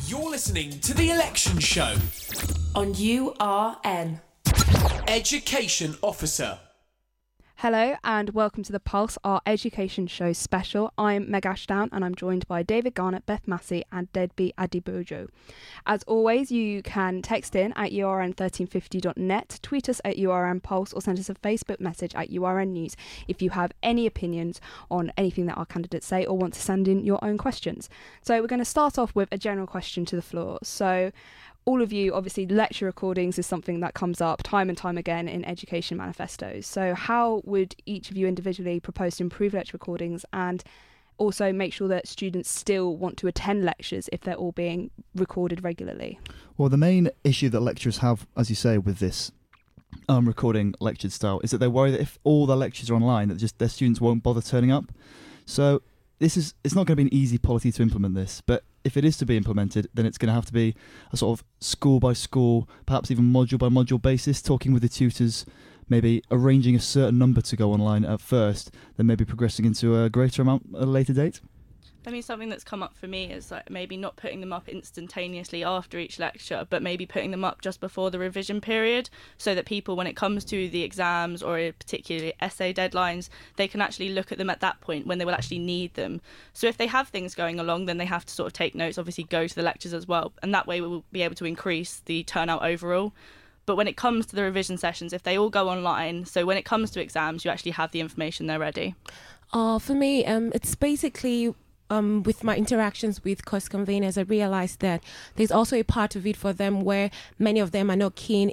You're listening to The Election Show on URN. Education Officer. Hello and welcome to the Pulse, our education show special. I'm Meg Ashdown and I'm joined by David Garnett, Beth Massey and Debbie Adibojo. As always, you can text in at urn1350.net, tweet us at URN Pulse or send us a Facebook message at URN News if you have any opinions on anything that our candidates say or want to send in your own questions. So we're going to start off with a general question to the floor. So all of you, obviously, lecture recordings is something that comes up time and time again in education manifestos. So how would each of you individually propose to improve lecture recordings and also make sure that students still want to attend lectures if they're all being recorded regularly? Well, the main issue that lecturers have, as you say, with this recording lecture style is that they worry that if all their lectures are online, that just their students won't bother turning up. So it's not going to be an easy policy to implement this, but if it is to be implemented, then it's going to have to be a sort of school by school, perhaps even module by module basis, talking with the tutors, maybe arranging a certain number to go online at first, then maybe progressing into a greater amount at a later date. I mean, something that's come up for me is like maybe not putting them up instantaneously after each lecture, but maybe putting them up just before the revision period, so that people, when it comes to the exams or particularly essay deadlines, they can actually look at them at that point when they will actually need them. So if they have things going along, then they have to sort of take notes, obviously go to the lectures as well, and that way we will be able to increase the turnout overall. But when it comes to the revision sessions, if they all go online, so when it comes to exams, you actually have the information there ready. For me, it's basically with my interactions with course conveners, I realized that there's also a part of it for them where many of them are not keen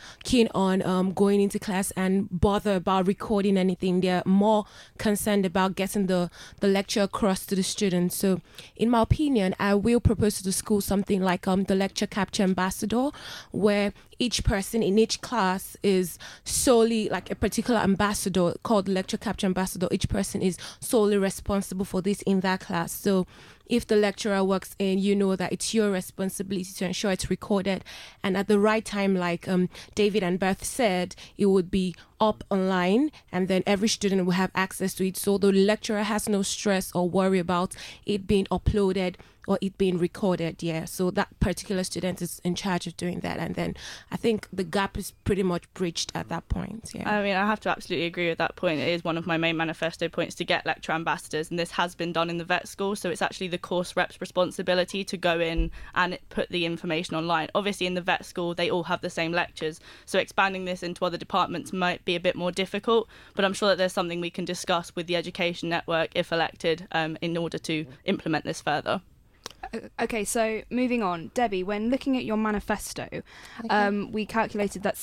on going into class and bother about recording anything. They're more concerned about getting the lecture across to the students. So in my opinion, I will propose to the school something like the lecture capture ambassador, where each person in each class is solely like a particular ambassador called lecture capture ambassador. Each person is solely responsible for this in that class. So if the lecturer works in, you know that it's your responsibility to ensure it's recorded. And at the right time, like David and Beth said, it would be up online and then every student will have access to it. So the lecturer has no stress or worry about it being uploaded or it being recorded. Yeah, so that particular student is in charge of doing that. And then I think the gap is pretty much bridged at that point. Yeah. I mean, I have to absolutely agree with that point. It is one of my main manifesto points to get lecturer ambassadors, and this has been done in the vet school. So it's actually the course rep's responsibility to go in and put the information online. Obviously, in the vet school, they all have the same lectures. So expanding this into other departments might be a bit more difficult, but I'm sure that there's something we can discuss with the Education Network, if elected, in order to implement this further. Okay, so moving on. Debbie, when looking at your manifesto, we calculated that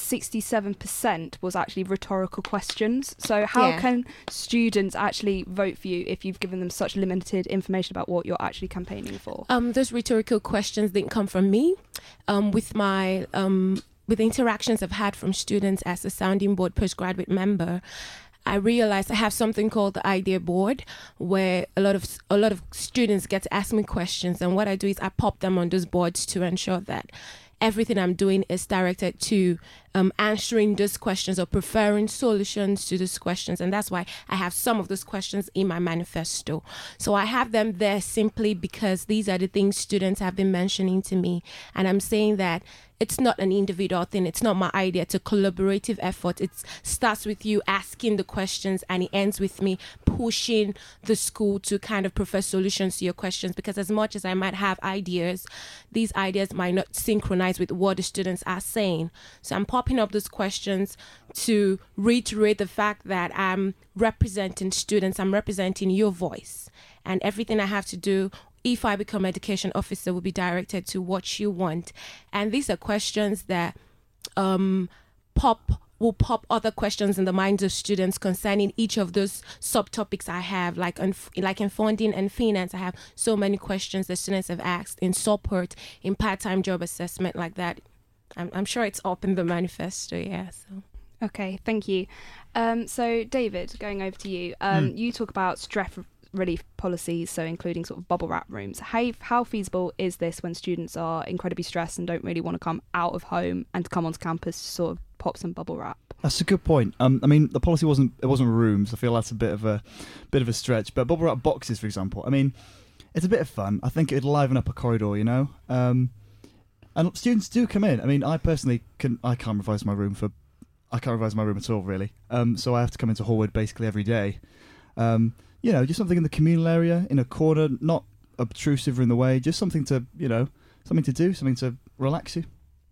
67% was actually rhetorical questions. So how can students actually vote for you if you've given them such limited information about what you're actually campaigning for? Those rhetorical questions didn't come from me. With my with the interactions I've had from students as a sounding board postgraduate member, I realized I have something called the idea board, where a lot of students get to ask me questions, and what I do is I pop them on those boards to ensure that everything I'm doing is directed to answering those questions or preferring solutions to those questions. And that's why I have some of those questions in my manifesto. So I have them there simply because these are the things students have been mentioning to me. And I'm saying that it's not an individual thing. It's not my idea. It's a collaborative effort. It starts with you asking the questions and it ends with me pushing the school to kind of prefer solutions to your questions, because as much as I might have ideas, these ideas might not synchronize with what the students are saying. So I'm popping up those questions to reiterate the fact that I'm representing students. I'm representing your voice, and everything I have to do if I become education officer will be directed to what you want. And these are questions that will pop other questions in the minds of students concerning each of those subtopics I have, like in funding and finance. I have so many questions that students have asked in support, in part-time job assessment, like that. I'm sure it's up in the manifesto, yeah. So. Okay, thank you. So David, going over to you, you talk about stress relief policies, so including sort of bubble wrap rooms. How feasible is this when students are incredibly stressed and don't really want to come out of home and to come onto campus to sort of pop some bubble wrap? That's a good point. I mean, the policy wasn't rooms. I feel that's a bit of a stretch. But bubble wrap boxes, for example. I mean, It's a bit of fun. I think it'd liven up a corridor, you know. And students do come in. I mean, I personally can't revise my room at all, really. So I have to come into Hallwood basically every day. You know, just something in the communal area, in a corner, not obtrusive or in the way, just something to, you know, something to do, something to relax you.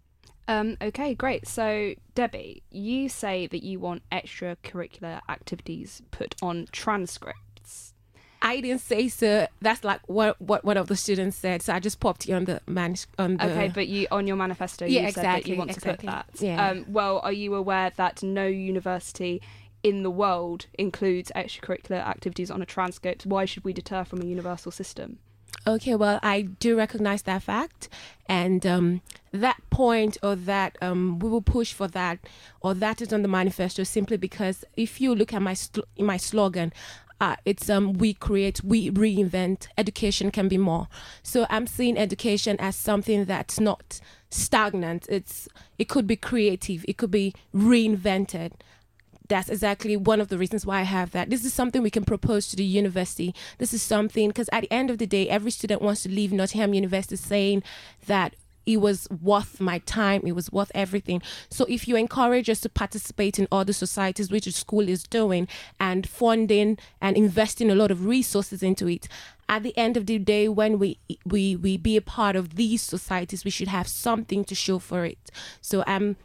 Okay, great. So, Debbie, you say that you want extracurricular activities put on transcripts. I didn't say so. That's like what one of the students said. So I just popped you on the Okay, but you on your manifesto, you said that you want to put that. Yeah. Well, are you aware that no university in the world includes extracurricular activities on a transcript? Why should we deter from a universal system? Okay, well, I do recognize that fact, and that point, or that we will push for that, or that is on the manifesto, simply because if you look at my slogan, it's we create, we reinvent. Education can be more. So I'm seeing education as something that's not stagnant. It could be creative. It could be reinvented. That's exactly one of the reasons why I have that. This is something we can propose to the university. This is something, because at the end of the day, every student wants to leave Nottingham University saying that it was worth my time, it was worth everything. So if you encourage us to participate in other societies, which the school is doing, and funding and investing a lot of resources into it, at the end of the day, when we be a part of these societies, we should have something to show for it. So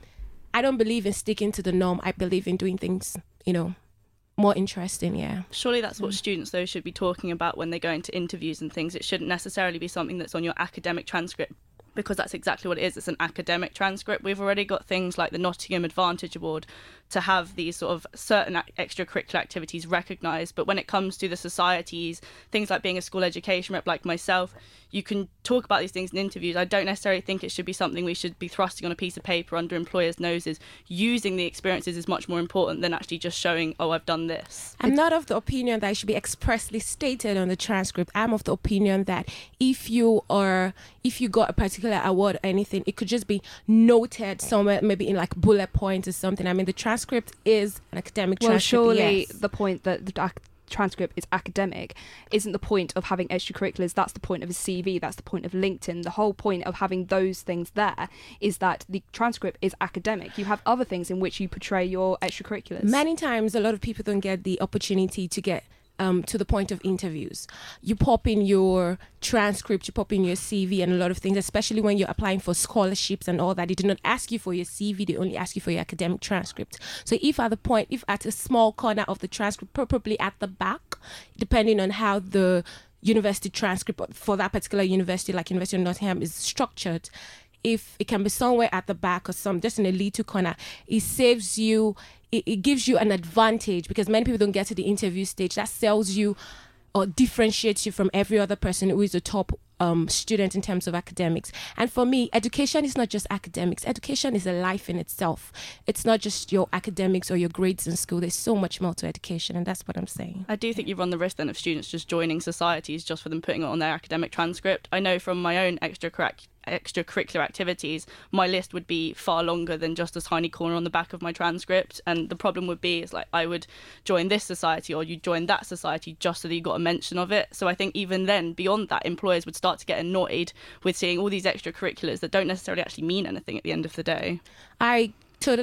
I don't believe in sticking to the norm. I believe in doing things, you know, more interesting, yeah. Surely that's what students, though, should be talking about when they go into interviews and things. It shouldn't necessarily be something that's on your academic transcript, because that's exactly what it is. It's an academic transcript. We've already got things like the Nottingham Advantage Award to have these sort of certain extracurricular activities recognised. But when it comes to the societies, things like being a school education rep like myself, you can talk about these things in interviews. I don't necessarily think it should be something we should be thrusting on a piece of paper under employers' noses. Using the experiences is much more important than actually just showing, oh, I've done this. I'm not of the opinion that it should be expressly stated on the transcript. I'm of the opinion that if you got a particular award or anything, it could just be noted somewhere, maybe in like bullet points or something. I mean, the transcript is an academic transcript. Well, surely yes. The point that the transcript is academic isn't the point of having extracurriculars. That's the point of a CV. That's the point of LinkedIn. The whole point of having those things there is that the transcript is academic. You have other things in which you portray your extracurriculars. Many times, a lot of people don't get the opportunity to get to the point of interviews. You pop in your transcript, you pop in your CV and a lot of things, especially when you're applying for scholarships and all that. They do not ask you for your CV, they only ask you for your academic transcript. So if at a small corner of the transcript, probably at the back, depending on how the university transcript for that particular university, like University of Nottingham, is structured, if it can be somewhere at the back or just in a little corner, it saves you, it gives you an advantage, because many people don't get to the interview stage. That sells you or differentiates you from every other person who is a top student in terms of academics. And for me, education is not just academics. Education is a life in itself. It's not just your academics or your grades in school. There's so much more to education, and that's what I'm saying. I do think you run the risk then of students just joining societies just for them putting it on their academic transcript. I know from my own extracurricular activities, my list would be far longer than just a tiny corner on the back of my transcript, and the problem would be is like I would join this society or you join that society just so that you got a mention of it. So I think even then, beyond that, employers would start to get annoyed with seeing all these extracurriculars that don't necessarily actually mean anything at the end of the day. I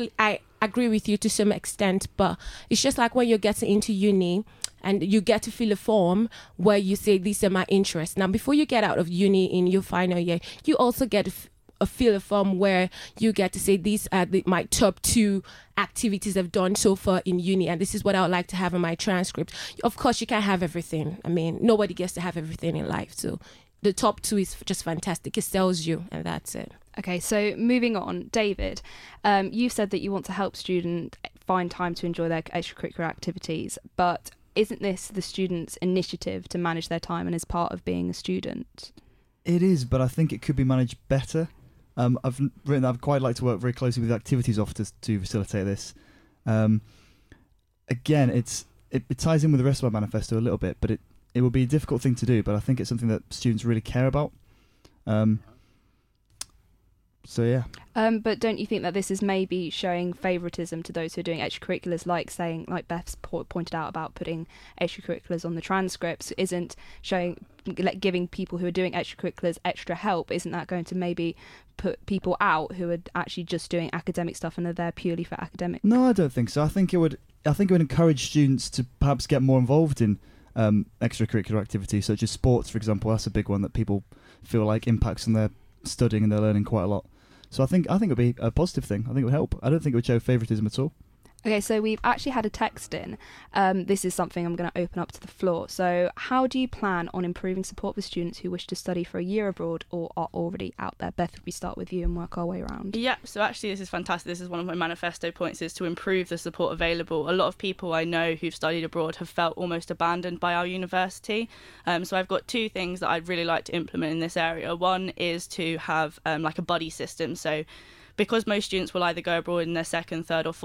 agree with you to some extent, but it's just like when you're getting into uni and you get to fill a form where you say, these are my interests. Now, before you get out of uni in your final year, you also get fill a form where you get to say, these are my top 2 activities I've done so far in uni, and this is what I would like to have in my transcript. Of course, you can't have everything. I mean, nobody gets to have everything in life. So the top 2 is just fantastic. It sells you, and that's it. Okay, so moving on, David, you said that you want to help students find time to enjoy their extracurricular activities, but isn't this the student's initiative to manage their time and is part of being a student? It is, but I think it could be managed better. I've written that I'd quite like to work very closely with activities officers to facilitate this. Again, it ties in with the rest of my manifesto a little bit, but it will be a difficult thing to do, but I think it's something that students really care about. So yeah. But don't you think that this is maybe showing favouritism to those who are doing extracurriculars, like Beth's pointed out about putting extracurriculars on the transcripts, isn't showing, like, giving people who are doing extracurriculars extra help? Isn't that going to maybe put people out who are actually just doing academic stuff and are there purely for academic? No, I don't think so. I think it would encourage students to perhaps get more involved in extracurricular activities, such as sports, for example. That's a big one that people feel like impacts on their studying and their learning quite a lot. So I think it would be a positive thing. I think it would help. I don't think it would show favouritism at all. Okay, so we've actually had a text in. This is something I'm going to open up to the floor. So how do you plan on improving support for students who wish to study for a year abroad or are already out there? Beth, if we start with you and work our way around. Yeah, so actually this is fantastic. This is one of my manifesto points, is to improve the support available. A lot of people I know who've studied abroad have felt almost abandoned by our university. So I've got two things that I'd really like to implement in this area. One is to have like a buddy system. So because most students will either go abroad in their second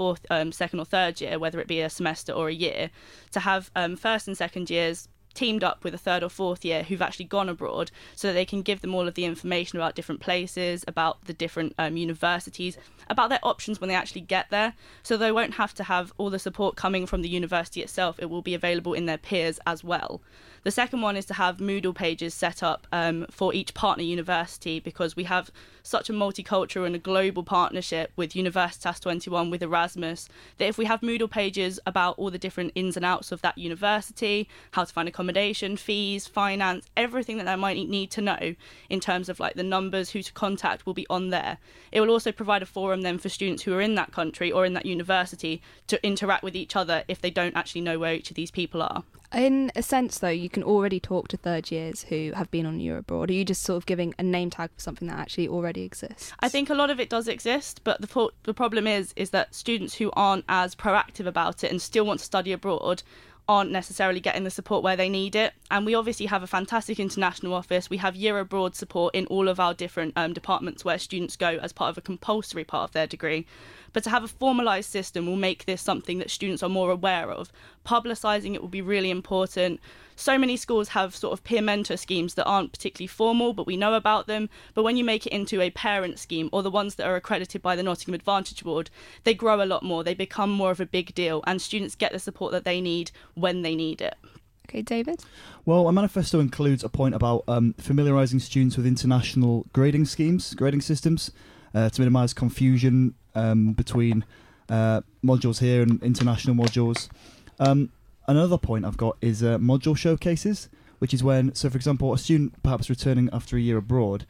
or third year, whether it be a semester or a year, to have first and second years teamed up with a third or fourth year who've actually gone abroad, so that they can give them all of the information about different places, about the different universities, about their options when they actually get there. So they won't have to have all the support coming from the university itself. It will be available in their peers as well. The second one is to have Moodle pages set up for each partner university, because we have such a multicultural and a global partnership with Universitas 21, with Erasmus, that if we have Moodle pages about all the different ins and outs of that university, how to find accommodation, fees, finance, everything that they might need to know in terms of like the numbers, who to contact, will be on there. It will also provide a forum then for students who are in that country or in that university to interact with each other if they don't actually know where each of these people are. In a sense, though, you can already talk to third years who have been on a year abroad. Are you just sort of giving a name tag for something that actually already exists? I think a lot of it does exist, but the problem is that students who aren't as proactive about it and still want to study abroad aren't necessarily getting the support where they need it. And we obviously have a fantastic international office. We have year abroad support in all of our different departments where students go as part of a compulsory part of their degree. But to have a formalised system will make this something that students are more aware of. Publicising it will be really important. So many schools have sort of peer mentor schemes that aren't particularly formal, but we know about them. But when you make it into a parent scheme, or the ones that are accredited by the Nottingham Advantage Board, they grow a lot more. They become more of a big deal, and students get the support that they need when they need it. Okay, David? Well, a manifesto includes a point about familiarising students with international grading systems, to minimise confusion between modules here and international modules. Another point I've got is module showcases, which is when, so for example, a student perhaps returning after a year abroad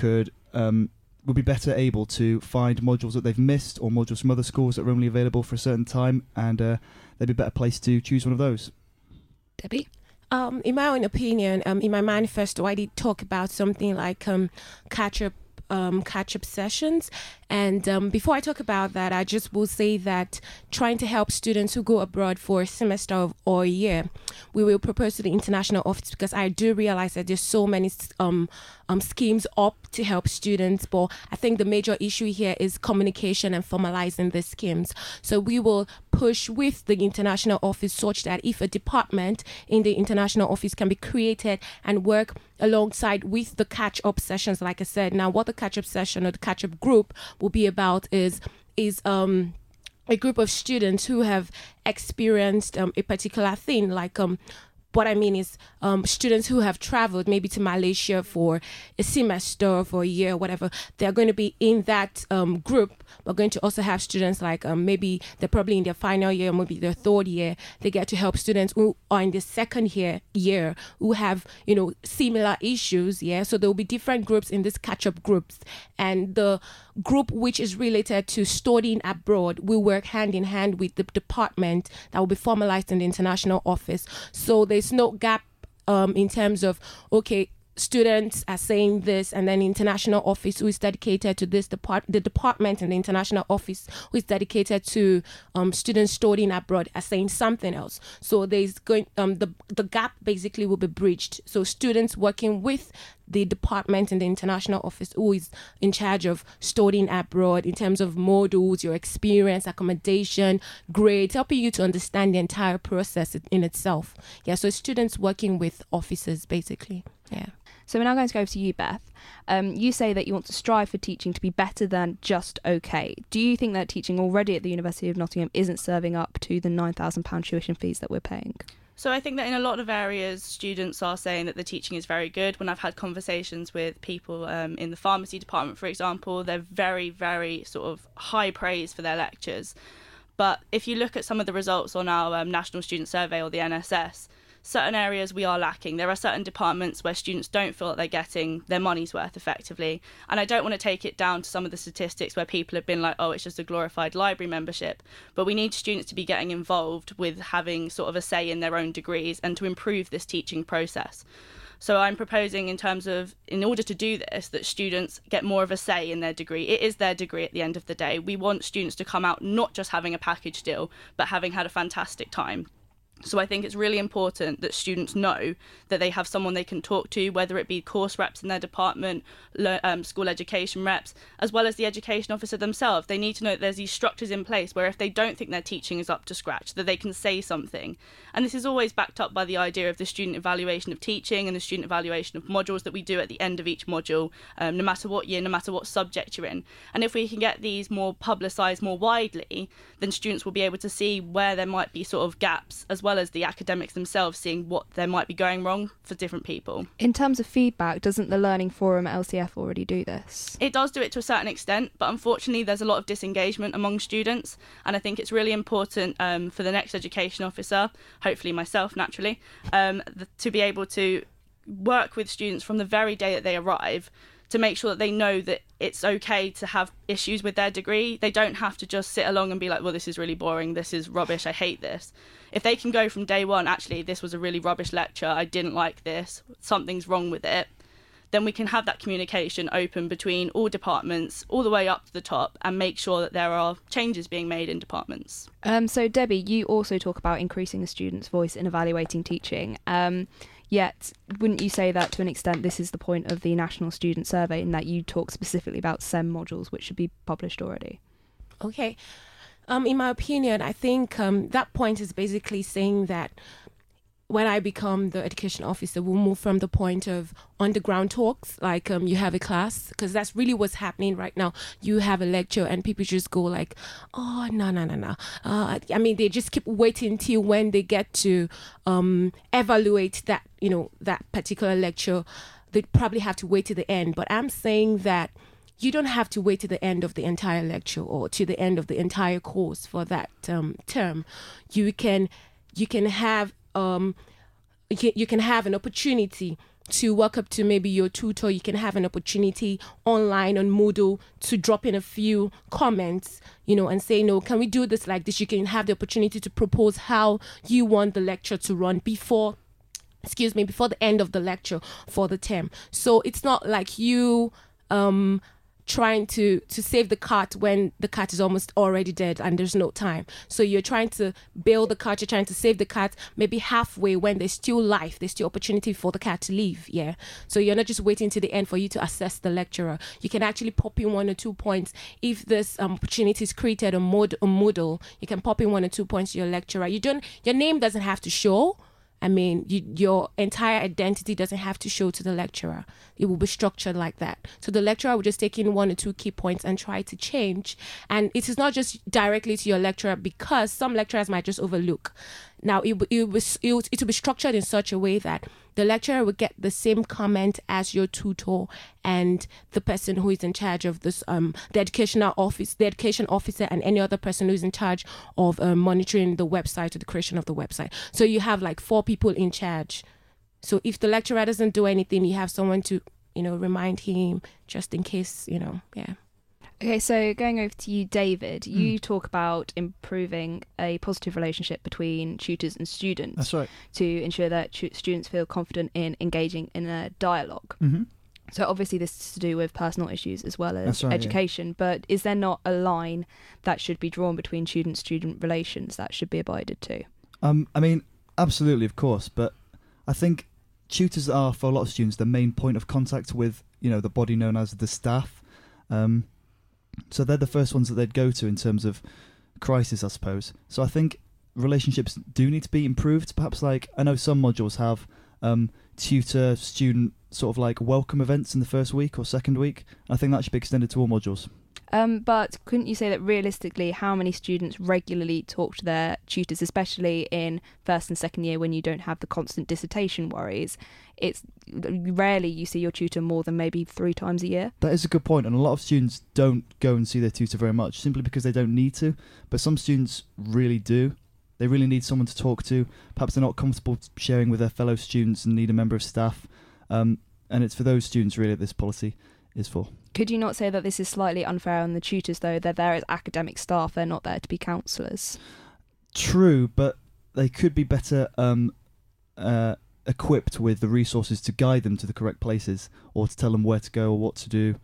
would be better able to find modules that they've missed, or modules from other schools that are only available for a certain time, and they'd be better placed to choose one of those. Debbie? In my own opinion, in my manifesto, I did talk about something like catch-up sessions. And before I talk about that, I just will say that trying to help students who go abroad for a semester or a year, we will propose to the international office, because I do realize that there's so many schemes up to help students, but I think the major issue here is communication and formalizing the schemes. So we will push with the international office such that if a department in the international office can be created and work alongside with the catch-up sessions, like I said. Now, what the catch-up session or the catch-up group will be about is a group of students who have experienced a particular thing, like what I mean is students who have traveled maybe to Malaysia for a semester or for a year or whatever. They're going to be in that group. We're going to also have students like maybe they're probably in their final year or maybe their third year. They get to help students who are in the second year who have, similar issues. Yeah. So there will be different groups in this catch-up groups. And the group which is related to studying abroad will work hand in hand with the department that will be formalized in the international office. So there's no gap in terms of, okay, students are saying this, and then international office who is dedicated to this the department and the international office who is dedicated to students studying abroad are saying something else. So there's going the gap basically will be bridged. So students working with the department and the international office who is in charge of studying abroad in terms of modules, your experience, accommodation, grades, helping you to understand the entire process in itself. Yeah, so students working with officers basically. Yeah. So we're now going to go to you, Beth. You say that you want to strive for teaching to be better than just okay. Do you think that teaching already at the University of Nottingham isn't serving up to the £9,000 tuition fees that we're paying? So I think that in a lot of areas, students are saying that the teaching is very good. When I've had conversations with people in the pharmacy department, for example, they're very, very sort of high praise for their lectures. But if you look at some of the results on our National Student Survey or the NSS, certain areas we are lacking. There are certain departments where students don't feel that they're getting their money's worth effectively. And I don't want to take it down to some of the statistics where people have been like, oh, it's just a glorified library membership. But we need students to be getting involved with having sort of a say in their own degrees and to improve this teaching process. So I'm proposing in order to do this, that students get more of a say in their degree. It is their degree at the end of the day. We want students to come out not just having a package deal, but having had a fantastic time. So I think it's really important that students know that they have someone they can talk to, whether it be course reps in their department, school education reps, as well as the education officer themselves. They need to know that there's these structures in place where if they don't think their teaching is up to scratch, that they can say something. And this is always backed up by the idea of the student evaluation of teaching and the student evaluation of modules that we do at the end of each module, no matter what year, no matter what subject you're in. And if we can get these more publicised more widely, then students will be able to see where there might be sort of gaps, as well as the academics themselves seeing what there might be going wrong for different people. In terms of feedback, doesn't the Learning Forum at LCF already do this? It does do it to a certain extent, but unfortunately there's a lot of disengagement among students, and I think it's really important for the next education officer, hopefully myself naturally, to be able to work with students from the very day that they arrive to make sure that they know that it's okay to have issues with their degree. They don't have to just sit along and be like, well, this is really boring, this is rubbish, I hate this. If they can go from day one, actually, this was a really rubbish lecture, I didn't like this, something's wrong with it, then we can have that communication open between all departments, all the way up to the top, and make sure that there are changes being made in departments. So Debbie, you also talk about increasing the student's voice in evaluating teaching. Yet, wouldn't you say that to an extent this is the point of the National Student Survey, in that you talk specifically about SEM modules which should be published already? Okay. In my opinion, I think that point is basically saying that when I become the education officer, we'll move from the point of underground talks, like you have a class, because that's really what's happening right now. You have a lecture and people just go like, oh, no. I mean, they just keep waiting till when they get to evaluate that, that particular lecture. They probably have to wait to the end. But I'm saying that you don't have to wait to the end of the entire lecture or to the end of the entire course for that term. You can have you can have an opportunity to walk up to maybe your tutor. You can have an opportunity online on Moodle to drop in a few comments, and say, no, can we do this like this? You can have the opportunity to propose how you want the lecture to run before the end of the lecture for the term. So it's not like you trying to save the cat when the cat is almost already dead and there's no time. So you're trying to build the cat, you're trying to save the cat maybe halfway when there's still life, there's still opportunity for the cat to leave. Yeah. So you're not just waiting to the end for you to assess the lecturer. You can actually pop in 1 or 2 points. If this opportunity is created on Moodle, you can pop in 1 or 2 points to your lecturer. Your name doesn't have to show. I mean, your entire identity doesn't have to show to the lecturer. It will be structured like that. So the lecturer will just take in 1 or 2 key points and try to change. And it is not just directly to your lecturer, because some lecturers might just overlook. Now, it will be structured in such a way that the lecturer will get the same comment as your tutor and the person who is in charge of this, the education officer, and any other person who is in charge of monitoring the website or the creation of the website. So you have like 4 people in charge. So if the lecturer doesn't do anything, you have someone to, remind him just in case, yeah. Okay, so going over to you, David, you talk about improving a positive relationship between tutors and students. That's right. To ensure that students feel confident in engaging in a dialogue. Mm-hmm. So obviously this is to do with personal issues as well as right, education, yeah. But is there not a line that should be drawn between student-student relations that should be abided to? I mean, absolutely, of course, but I think tutors are, for a lot of students, the main point of contact with, the body known as the staff. So they're the first ones that they'd go to in terms of crisis, I suppose. So I think relationships do need to be improved. Perhaps, like, I know some modules have tutor student sort of like welcome events in the first week or second week. I think that should be extended to all modules. But couldn't you say that realistically, how many students regularly talk to their tutors, especially in first and second year when you don't have the constant dissertation worries? It's rarely you see your tutor more than maybe 3 times a year. That is a good point, and a lot of students don't go and see their tutor very much simply because they don't need to, but some students really do. They really need someone to talk to. Perhaps they're not comfortable sharing with their fellow students and need a member of staff, and it's for those students really that this policy is for. Could you not say that this is slightly unfair on the tutors, though? They're there as academic staff, they're not there to be counsellors. True, but they could be better equipped with the resources to guide them to the correct places or to tell them where to go or what to do.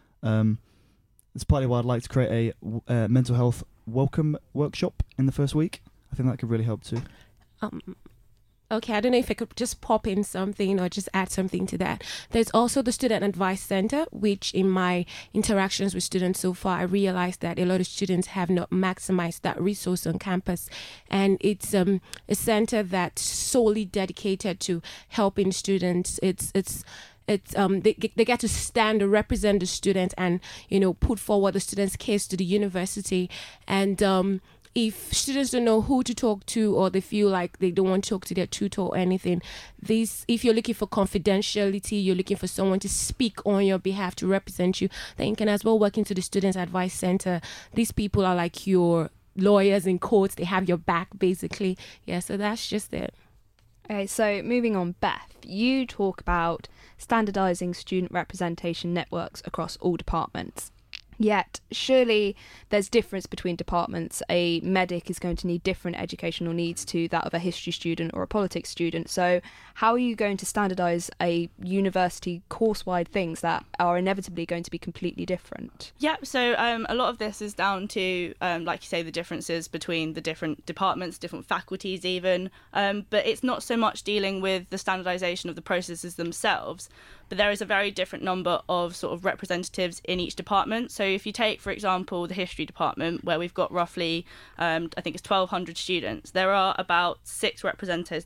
That's partly why I'd like to create a mental health welcome workshop in the first week. I think that could really help too. Okay, I don't know if I could just pop in something or just add something to that. There's also the Student Advice Center, which in my interactions with students so far, I realized that a lot of students have not maximized that resource on campus. And it's a center that's solely dedicated to helping students. They get to stand or represent the student and, put forward the student's case to the university. And if students don't know who to talk to or they feel like they don't want to talk to their tutor or anything, if you're looking for confidentiality, you're looking for someone to speak on your behalf to represent you, then you can as well work into the Students Advice Center. These people are like your lawyers in courts. They have your back, basically. Yeah, so that's just it. Okay, so moving on, Beth, you talk about standardising student representation networks across all departments. Yet, surely there's difference between departments. A medic is going to need different educational needs to that of a history student or a politics student. So how are you going to standardise a university course-wide things that are inevitably going to be completely different? Yeah, so a lot of this is down to, like you say, the differences between the different departments, different faculties even. But it's not so much dealing with the standardisation of the processes themselves, but there is a very different number of sort of representatives in each department. So if you take, for example, the history department, where we've got roughly, I think it's 1,200 students, there are about 6 representatives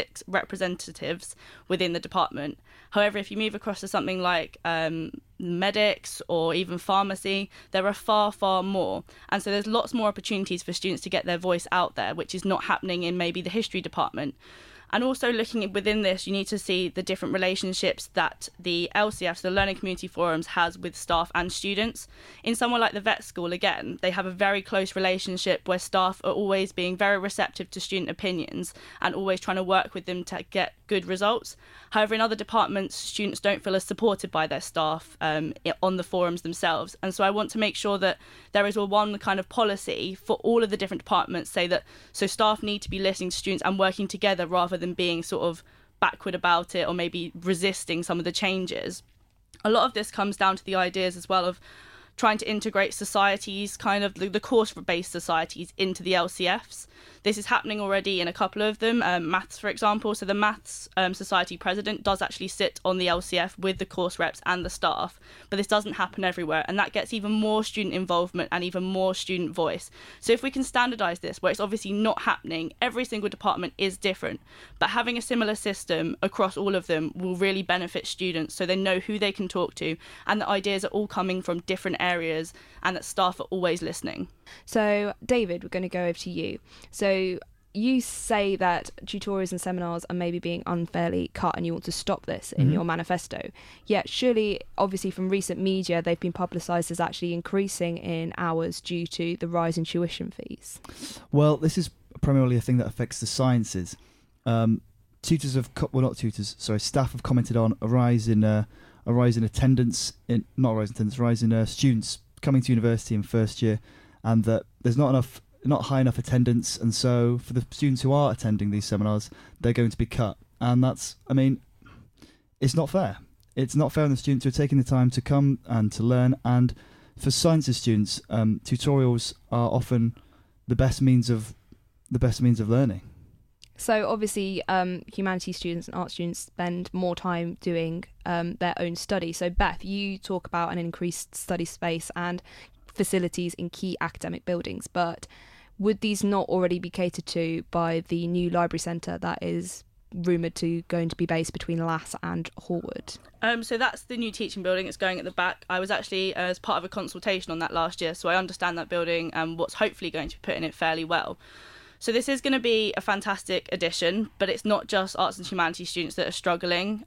within the department. However, if you move across to something like medics or even pharmacy, there are far, far more. And so there's lots more opportunities for students to get their voice out there, which is not happening in maybe the history department. And also looking within this, you need to see the different relationships that the LCFs, the Learning Community Forums, has with staff and students. In somewhere like the vet school, again, they have a very close relationship where staff are always being very receptive to student opinions and always trying to work with them to get good results. However, in other departments, students don't feel as supported by their staff on the forums themselves. And so I want to make sure that there is one kind of policy for all of the different departments, so staff need to be listening to students and working together rather than being sort of backward about it or maybe resisting some of the changes. A lot of this comes down to the ideas as well of trying to integrate societies, kind of the course-based societies, into the LCFs. This is happening already in a couple of them, maths, for example. So the Maths Society president does actually sit on the LCF with the course reps and the staff, but this doesn't happen everywhere, and that gets even more student involvement and even more student voice. So if we can standardise this, where it's obviously not happening, every single department is different, but having a similar system across all of them will really benefit students so they know who they can talk to, and the ideas are all coming from different areas, and that staff are always listening. So, David, we're going to go over to you. So, you say that tutorials and seminars are maybe being unfairly cut and you want to stop this in your manifesto. Yet, surely, obviously from recent media, they've been publicised as actually increasing in hours due to the rise in tuition fees. Well, this is primarily a thing that affects the sciences. Staff have commented on a rise in attendance, rise in students coming to university in first year, and that there's not high enough attendance, and so for the students who are attending these seminars, they're going to be cut. And it's not fair. It's not fair on the students who are taking the time to come and to learn. And for sciences students, tutorials are often the best means of learning. So obviously, humanities students and art students spend more time doing their own study. So Beth, you talk about an increased study space and facilities in key academic buildings, but would these not already be catered to by the new library centre that is rumoured to going to be based between Lass and Horwood? So that's the new teaching building. It's going at the back. I was actually as part of a consultation on that last year, so I understand that building and what's hopefully going to be put in it fairly well. So this is going to be a fantastic addition, but it's not just arts and humanities students that are struggling.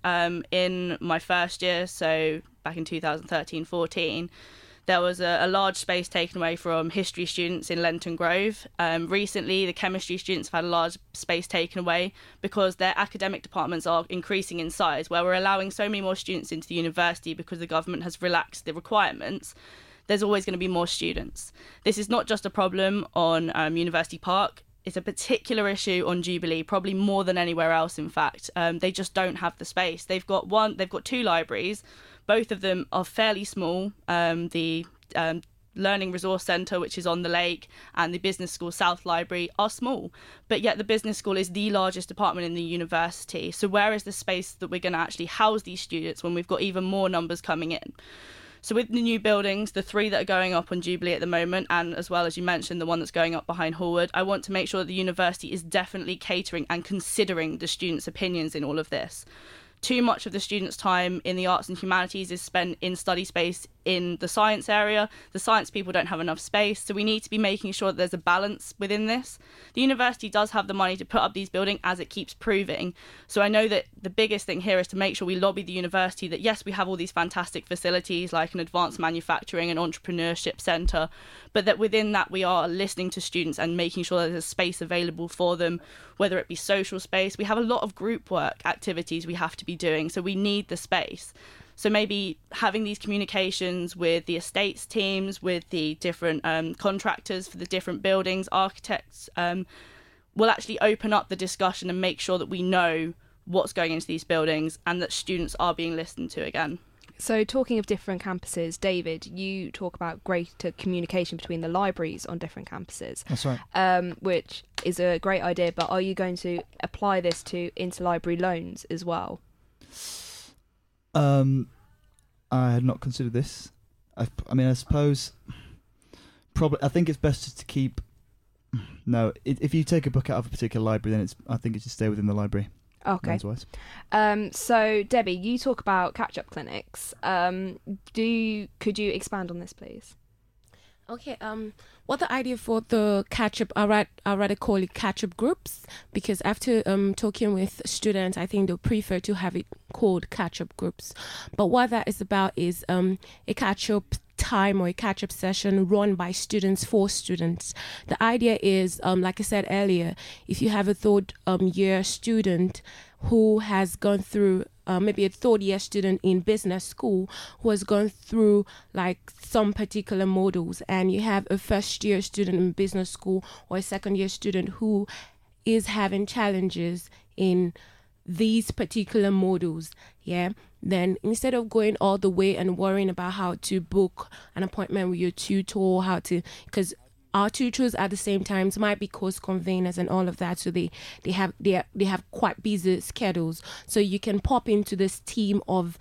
In my first year, so back in 2013-14, there was a large space taken away from history students in Lenton Grove. Recently, the chemistry students have had a large space taken away because their academic departments are increasing in size, where we're allowing so many more students into the university because the government has relaxed the requirements. There's always going to be more students. This is not just a problem on University Park. It's a particular issue on Jubilee, probably more than anywhere else, in fact. They just don't have the space. They've got two libraries. Both of them are fairly small. The Learning Resource Centre, which is on the lake, and the Business School South Library are small. But yet the Business School is the largest department in the university. So where is the space that we're going to actually house these students when we've got even more numbers coming in? So with the new buildings, the 3 that are going up on Jubilee at the moment, and as well as you mentioned, the one that's going up behind Horwood, I want to make sure that the university is definitely catering and considering the students' opinions in all of this. Too much of the students' time in the arts and humanities is spent in study space in the science area. The science people don't have enough space, so we need to be making sure that there's a balance within this. The university does have the money to put up these buildings, as it keeps proving. So I know that the biggest thing here is to make sure we lobby the university that, yes, we have all these fantastic facilities like an advanced manufacturing and entrepreneurship centre, but that within that we are listening to students and making sure that there's space available for them, whether it be social space. We have a lot of group work activities we have to be doing, so we need the space. So maybe having these communications with the estates teams, with the different contractors for the different buildings, architects, will actually open up the discussion and make sure that we know what's going into these buildings and that students are being listened to again. So talking of different campuses, David, you talk about greater communication between the libraries on different campuses. That's right. Which is a great idea, but are you going to apply this to interlibrary loans as well? I had not considered this. I suppose probably. I think it's best just to keep. No, if you take a book out of a particular library, then I think it should stay within the library. Okay. So Debbie, you talk about catch-up clinics. Could you expand on this, please? Okay, what the idea for the catch-up, I rather call it catch-up groups, because after talking with students, I think they'll prefer to have it called catch-up groups. But what that is about is a catch-up time or a catch-up session run by students for students. The idea is, like I said earlier, if you have a third year student who has gone through maybe a third year student in business school who has gone through like some particular modules, and you have a first year student in business school or a second year student who is having challenges in these particular modules, then instead of going all the way and worrying about how to book an appointment with your tutor, because our tutors at the same time might be course conveners and all of that, so they have quite busy schedules. So you can pop into this team of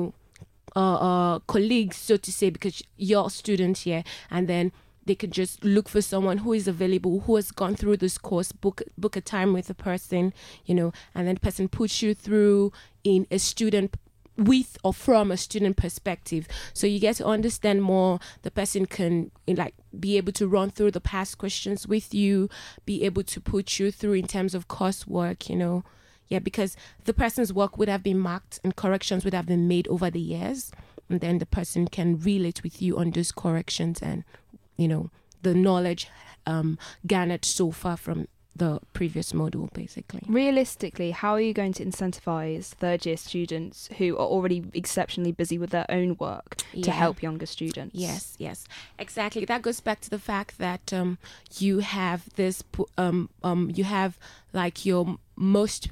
colleagues, so to say, because you're a student here, and then they could just look for someone who is available, who has gone through this course, book a time with a person, and then the person puts you through in a student with or from a student perspective, so you get to understand more. The person can be able to run through the past questions with you, be able to put you through in terms of coursework, because the person's work would have been marked and corrections would have been made over the years, and then the person can relate with you on those corrections and the knowledge garnered so far from the previous module, basically. Realistically, how are you going to incentivize third year students who are already exceptionally busy with their own work to help younger students? Yes, exactly. That goes back to the fact that you have this you have like your most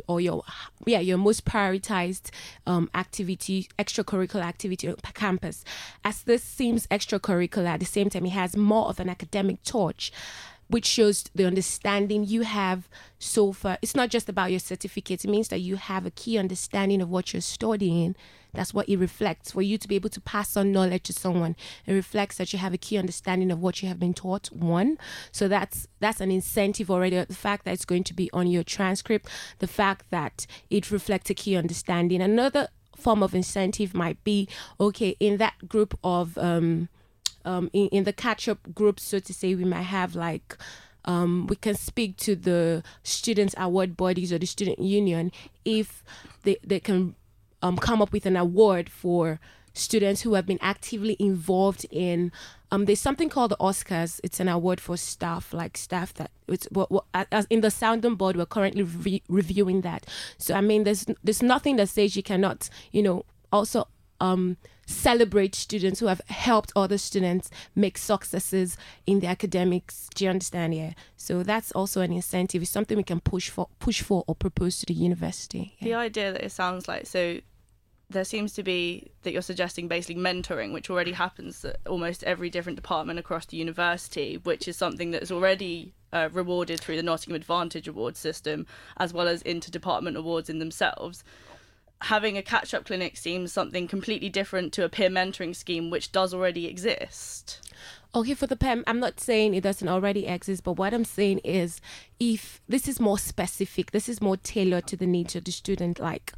prioritized activity, extracurricular activity on campus. As this seems extracurricular, at the same time it has more of an academic torch, which shows the understanding you have so far. It's not just about your certificate. It means that you have a key understanding of what you're studying That's what it reflects. For you to be able to pass on knowledge to someone, it reflects that you have a key understanding of what you have been taught, one. So that's an incentive already. The fact that it's going to be on your transcript, the fact that it reflects a key understanding. Another form of incentive might be, okay, in that group of in the catch-up group, so to say, we might have like we can speak to the students' award bodies or the student union if they can come up with an award for students who have been actively involved in there's something called the Oscars. It's an award for staff that it's as in the sounding board, we're currently reviewing that. So I mean, there's nothing that says you cannot, also celebrate students who have helped other students make successes in the academics. Do you understand? Yeah. So that's also an incentive. It's something we can push for or propose to the university. Yeah. The idea that it sounds like, so there seems to be that you're suggesting basically mentoring, which already happens at almost every different department across the university, which is something that is already rewarded through the Nottingham Advantage Award system, as well as interdepartment awards in themselves. Having a catch-up clinic seems something completely different to a peer mentoring scheme, which does already exist. Okay, for the PEM, I'm not saying it doesn't already exist, but what I'm saying is if this is more specific, this is more tailored to the needs of the student, like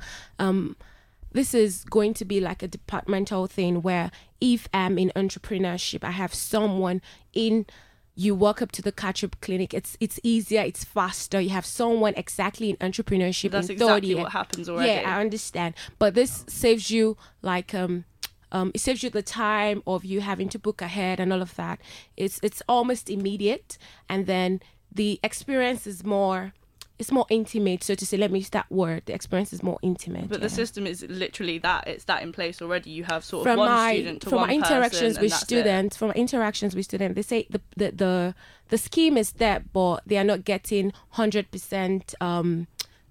this is going to be like a departmental thing where if I'm in entrepreneurship, I have someone in, you walk up to the catch-up clinic, it's easier, it's faster. You have someone exactly in entrepreneurship. That's in exactly what happens already. Yeah, I understand. But this saves you like it saves you the time of you having to book ahead and all of that. It's almost immediate, and then the experience is more intimate, so to say. Let me use that word. The experience is more intimate. But the system is literally that. It's that in place already. You have sort of from one student to one person. From my interactions with students, they say the scheme is there, but they are not getting 100%.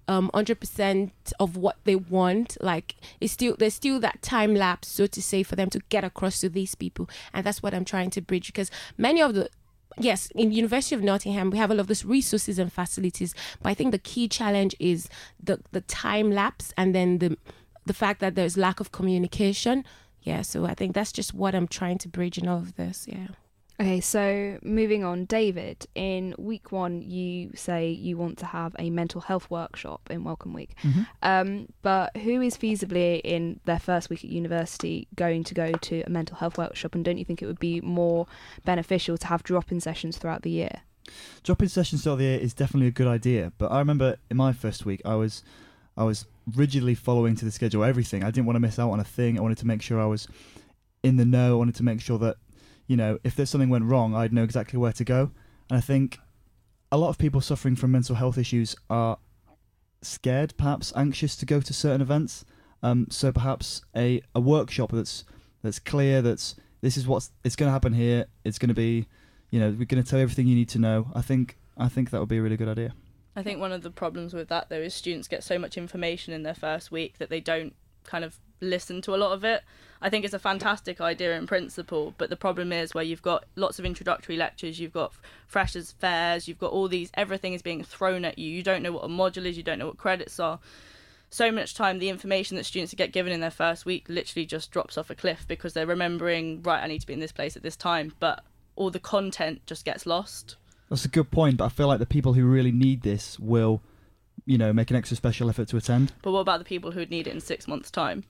100% of what they want. Like there's still that time lapse, so to say, for them to get across to these people, and that's what I'm trying to bridge. Because many of the in University of Nottingham, we have all of these resources and facilities, but I think the key challenge is the time lapse, and then the fact that there's lack of communication. Yeah, so I think that's just what I'm trying to bridge in all of this. Yeah. Okay, so moving on, David, in week 1, you say you want to have a mental health workshop in Welcome Week. Mm-hmm. But who is feasibly in their first week at university going to go to a mental health workshop? And don't you think it would be more beneficial to have drop-in sessions throughout the year? Drop-in sessions throughout the year is definitely a good idea. But I remember in my first week, I was rigidly following to the schedule, everything. I didn't want to miss out on a thing. I wanted to make sure I was in the know. I wanted to make sure that, if there's something went wrong, I'd know exactly where to go. And I think a lot of people suffering from mental health issues are scared, perhaps anxious to go to certain events. So perhaps a workshop that's clear, this is it's going to happen here. It's going to be, we're going to tell you everything you need to know. I think that would be a really good idea. I think one of the problems with that, though, is students get so much information in their first week that they don't kind of listen to a lot of it. I think it's a fantastic idea in principle, but the problem is where you've got lots of introductory lectures, you've got freshers fairs, you've got all these, everything is being thrown at you. You don't know what a module is, you don't know what credits are. So much time, the information that students get given in their first week literally just drops off a cliff because they're remembering, right, I need to be in this place at this time, but all the content just gets lost. That's a good point, but I feel like the people who really need this will, make an extra special effort to attend. But what about the people who would need it in 6 months' time?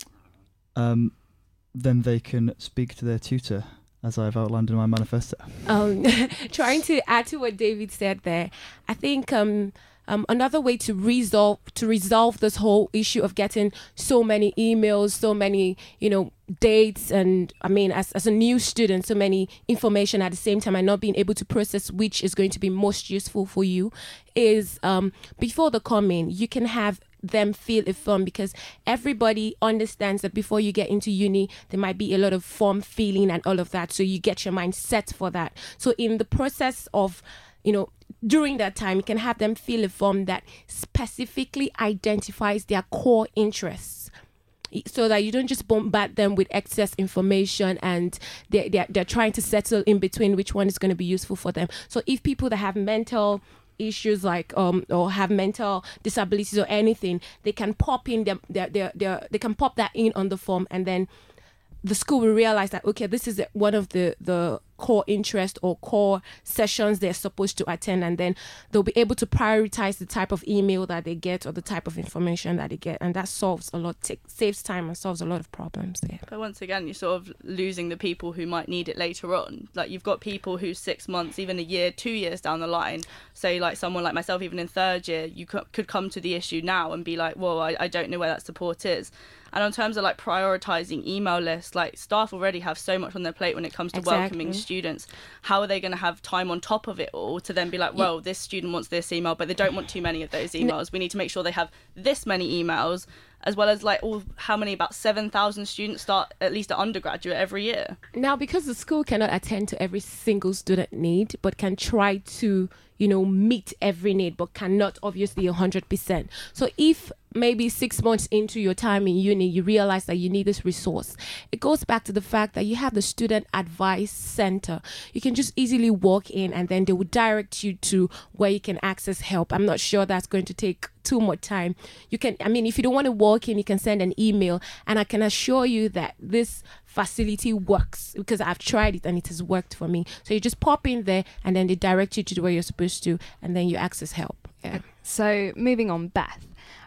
Then they can speak to their tutor, as I've outlined in my manifesto. Trying to add to what David said there, I think another way to resolve this whole issue of getting so many emails, so many dates, and I mean as a new student, so many information at the same time and not being able to process which is going to be most useful for you, is before the come-in, you can have them feel a form, because everybody understands that before you get into uni there might be a lot of form feeling and all of that, so you get your mind set for that. So in the process of during that time, you can have them fill a form that specifically identifies their core interests, so that you don't just bombard them with excess information and they're trying to settle in between which one is going to be useful for them. So if people that have mental issues like or have mental disabilities or anything, they can pop in they can pop that in on the form, and then the school will realize that, okay, this is one of the core interest or core sessions they're supposed to attend, and then they'll be able to prioritize the type of email that they get or the type of information that they get, and that solves a lot, saves time and solves a lot of problems there. But once again, you're sort of losing the people who might need it later on. Like, you've got people who 6 months, even a year, 2 years down the line, say like someone like myself, even in third year, you could come to the issue now and be like, well, I don't know where that support is. And in terms of like prioritizing email lists, like staff already have so much on their plate when it comes to welcoming students. How are they going to have time on top of it all to then be like, well, this student wants this email, but they don't want too many of those emails. We need to make sure they have this many emails, as well as like about 7,000 students start at least at undergraduate every year. Now, because the school cannot attend to every single student need, but can try to, meet every need, but cannot obviously 100%. So if maybe 6 months into your time in uni, you realize that you need this resource, it goes back to the fact that you have the student advice center. You can just easily walk in and then they will direct you to where you can access help. I'm not sure that's going to take too much time. If you don't want to walk in, you can send an email, and I can assure you that this facility works because I've tried it and it has worked for me. So you just pop in there and then they direct you to where you're supposed to, and then you access help. Yeah. So moving on, Beth,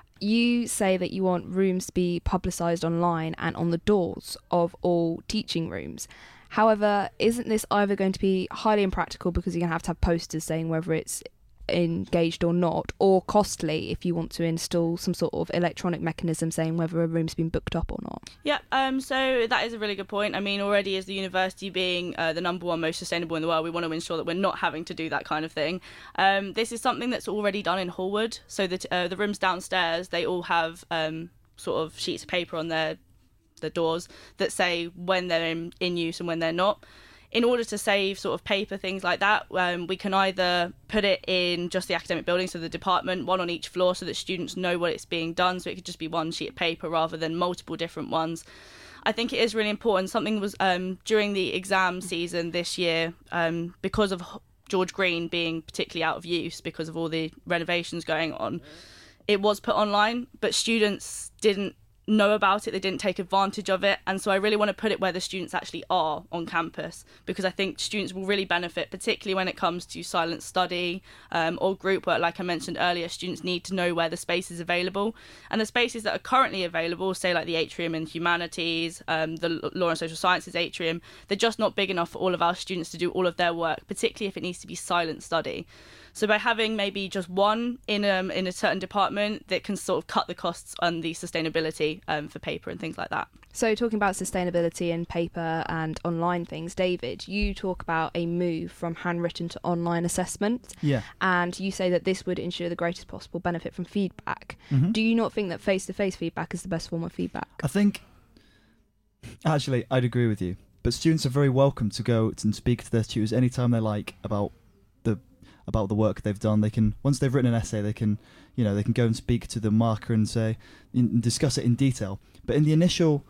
you say that you want rooms to be publicised online and on the doors of all teaching rooms. However, isn't this either going to be highly impractical because you're going to have posters saying whether it's engaged or not, or costly if you want to install some sort of electronic mechanism saying whether a room's been booked up or not? Yeah, so that is a really good point. I mean, already as the university being the number one most sustainable in the world, we want to ensure that we're not having to do that kind of thing. This is something that's already done in Hallwood. So the rooms downstairs, they all have sort of sheets of paper on the doors that say when they're in use and when they're not. In order to save sort of paper, things like that, we can either put it in just the academic building, so the department, one on each floor, so that students know what it's being done, so it could just be one sheet of paper rather than multiple different ones. I think it is really important. Something was during the exam season this year, because of George Green being particularly out of use because of all the renovations going on, it was put online, but students didn't know about it, they didn't take advantage of it, and so I really want to put it where the students actually are on campus, because I think students will really benefit, particularly when it comes to silent study or group work. Like I mentioned earlier, students need to know where the space is available, and the spaces that are currently available, say like the atrium in humanities, the law and social sciences atrium, they're just not big enough for all of our students to do all of their work, particularly if it needs to be silent study. So by having maybe just one in a certain department, that can sort of cut the costs on the sustainability for paper and things like that. So talking about sustainability and paper and online things, David, you talk about a move from handwritten to online assessment. Yeah. And you say that this would ensure the greatest possible benefit from feedback. Mm-hmm. Do you not think that face-to-face feedback is the best form of feedback? I think, actually, I'd agree with you. But students are very welcome to go and speak to their tutors anytime they like about the work they've done. They can, once they've written an essay, they can go and speak to the marker and discuss it in detail. But in the initial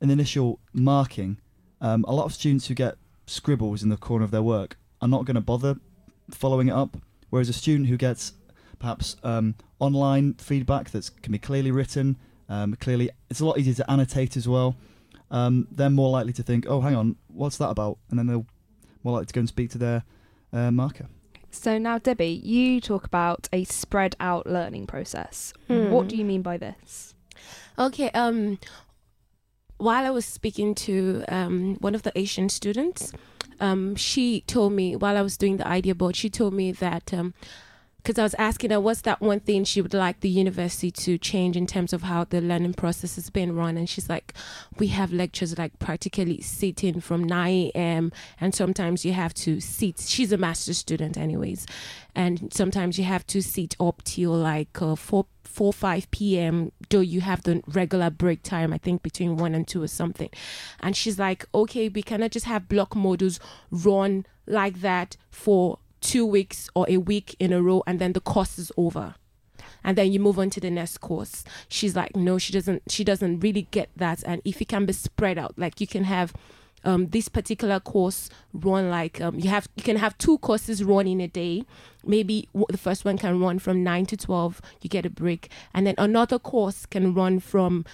marking, a lot of students who get scribbles in the corner of their work are not going to bother following it up. Whereas a student who gets perhaps online feedback that can be clearly written, it's a lot easier to annotate as well. They're more likely to think, oh, hang on, what's that about? And then they'll more likely to go and speak to their marker. So now, Debbie, you talk about a spread out learning process. What do you mean by this? Okay, while I was speaking to one of the Asian students, she told me, while I was doing the idea board, she told me that, because I was asking her what's that one thing she would like the university to change in terms of how the learning process is being run, and she's like, we have lectures like practically sitting from 9 a.m. and sometimes you have to sit, she's a master's student anyways, and sometimes you have to sit up till like 4-5 p.m. though you have the regular break time, I think between 1 and 2 or something. And she's like, okay, we cannot just have block modules run like that for 2 weeks or a week in a row and then the course is over and then you move on to the next course. She's like, no, she doesn't really get that. And if it can be spread out, like you can have this particular course run like you can have 2 courses run in a day. Maybe the first one can run from 9 to 12, you get a break, and then another course can run from